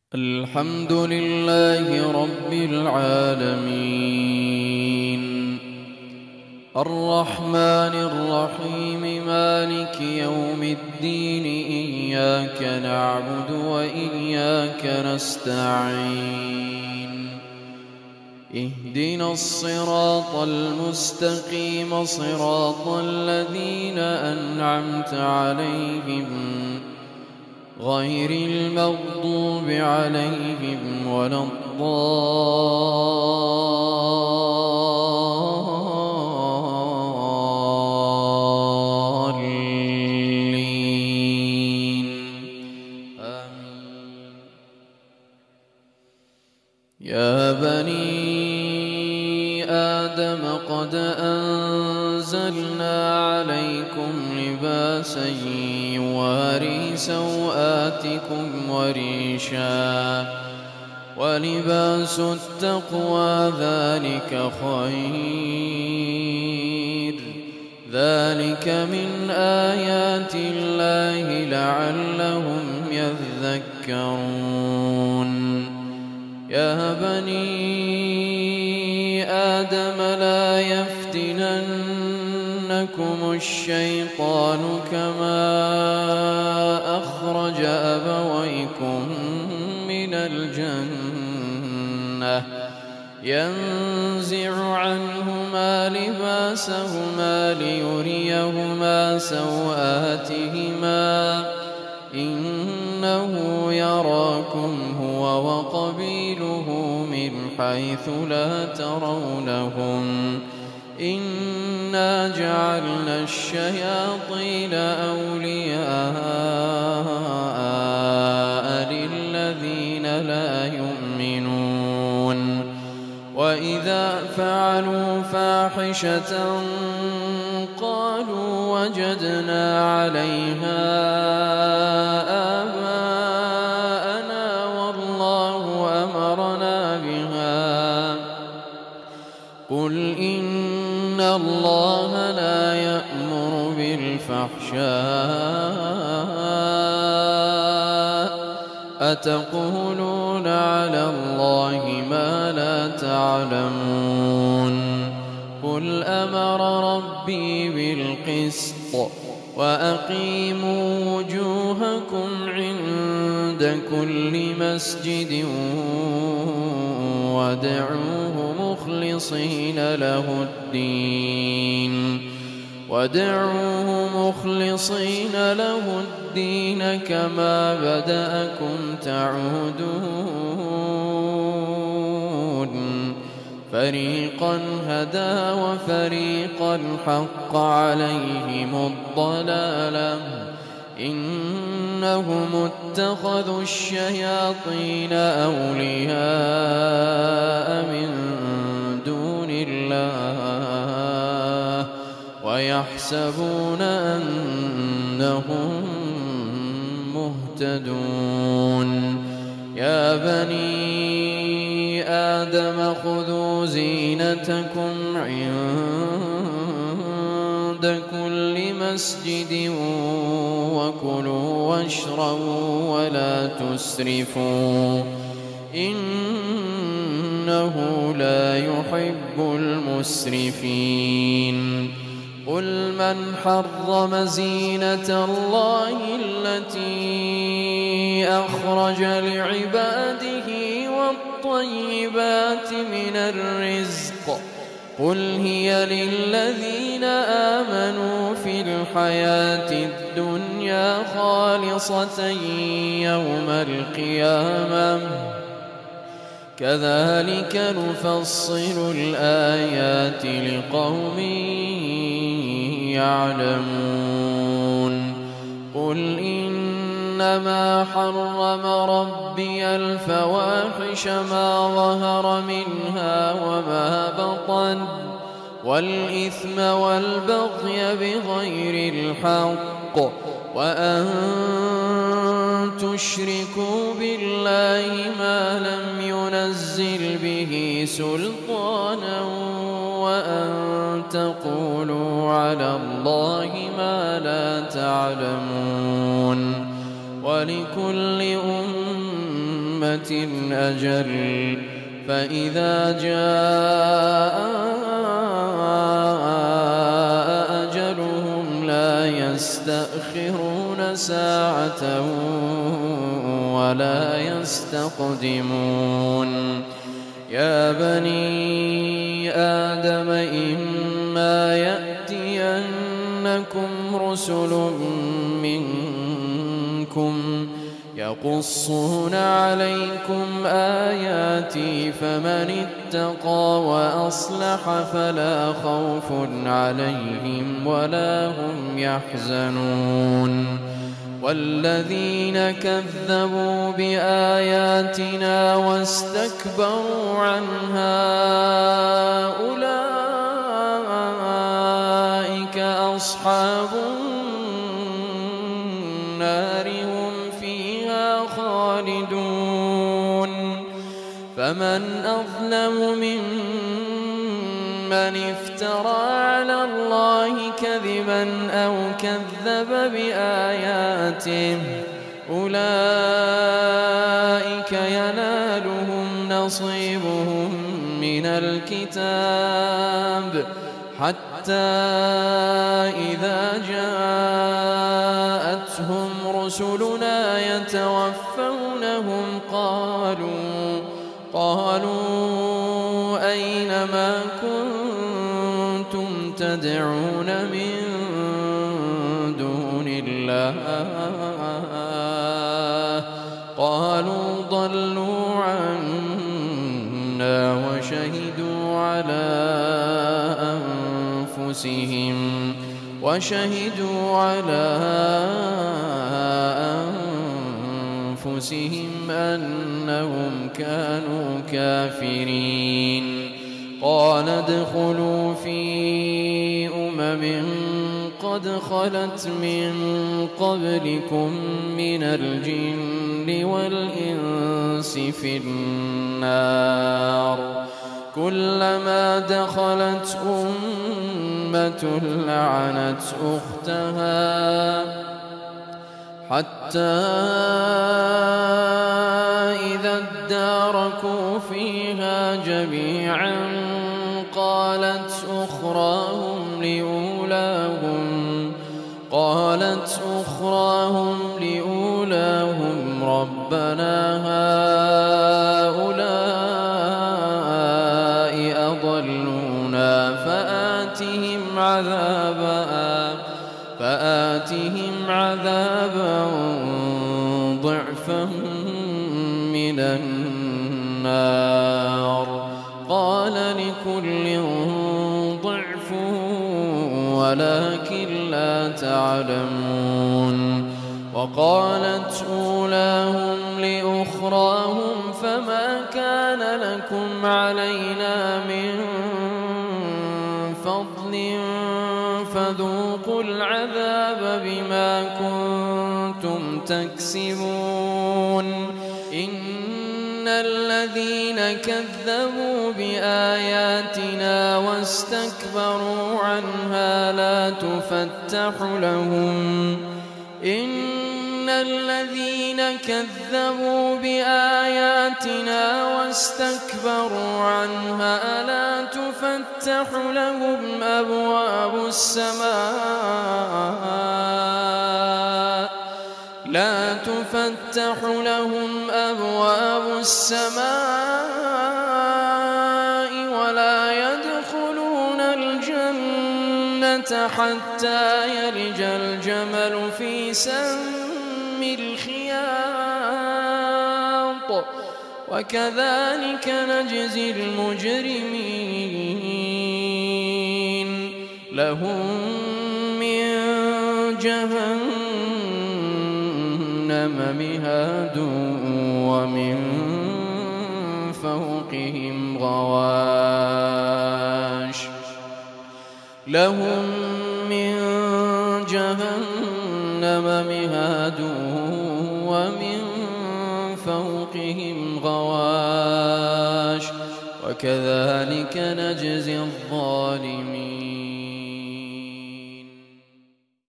الحمد لله رب العالمين الرحمن الرحيم مالك يوم الدين إياك نعبد وإياك نستعين اهدنا الصراط المستقيم صراط الذين أنعمت عليهم غير المغضوب عليهم ولا الضالين آمين. يا بني آدم قد أنزلنا عليكم لباسا يواري سوآتكم وريشا ولباس التقوى ذلك خير ذلك من آيات الله لعلهم يذكرون. يا بني آدم لا يفتننكم الشيطان كما أخرج أبويكم من الجنة ينزع عنهما لباسهما ليريهما سوآتهما إنه يراكم هو وقبيله من حيث لا ترونهم إنا جعلنا الشياطين أولياء للذين لا يؤمنون وإذا فعلوا فاحشة قالوا وجدنا عليها آباءنا والله أمرنا بها قل إن الله لا يأمر بالفحشاء أتقولون على الله ما لا تعلمون قل أمر ربي بالقسط وأقيموا وجوهكم عند كل مسجد وادعوه مخلصين له الدين كما بدأكم تعودون فريقا هدى وفريقا حق عليهم الضلالة إنهم اتخذوا الشياطين أولياء من دون الله ويحسبون أنهم مهتدون. يا بني آدم خذوا زينتكم عند كل مسجد وكلوا واشربوا ولا تسرفوا إنه لا يحب المسرفين. قل من حرم زينة الله التي أخرج لعباده والطيبات من الرزق قل هي للذين آمنوا في الحياة الدنيا خالصة يوم القيامة كذلك نفصل الآيات لقوم يعلمون. قل إنما حرم ربي الفواحش ما ظهر منها وما بطن والإثم والبغي بغير الحق وأن تشركوا بالله ما لم ينزل به سلطانا وأن تقولوا على الله ما لا تعلمون. ولكل أمة أمة أجل فإذا جاء أجلهم لا يستأخرون ساعة ولا يستقدمون يا بني آدم إما يأتينكم رسل منكم يقصون عليكم آياتي فمن اتقى وأصلح فلا خوف عليهم ولا هم يحزنون والذين كذبوا بآياتنا واستكبروا عنها أولئك أصحاب النار هم فيها خالدون فمن أظلم ممن افترى على الله كذبا أو كذب بآياته أولئك ينالهم نصيبهم من الكتاب حتى إذا جاءتهم رسلنا يتوفونهم قالوا أين ما كنتم تدعون من دون الله قالوا ضلوا عنا وشهدوا على أنفسهم أنهم كانوا كافرين قال ادخلوا في قد خلت من قبلكم من الجن والإنس في النار كلما دخلت أمة لعنت أختها حتى إذا اداركوا فيها جميعا قالت أخراهم لأولاهم ربنا هؤلاء أضلونا فآتهم عذابا ضعفا من النار قال لكل ضعف ولكن لا تعلمون وقالت أولاهم لأخراهم فما كان لكم علينا من فضل فذوقوا العذاب بما كنتم تكسبون إن الذين كذبوا بآياتنا واستكبروا عنها لا تفتح لهم أبواب السماء ولا يدخلون الجنة حتى يلج الجمل في سم الخياط وكذلك نجزي المجرمين لهم من جهنم مهاد ومن فوقهم غواش لهم من جهنم مهاد ومن فوقهم غواش وكذلك نجزي الظالمين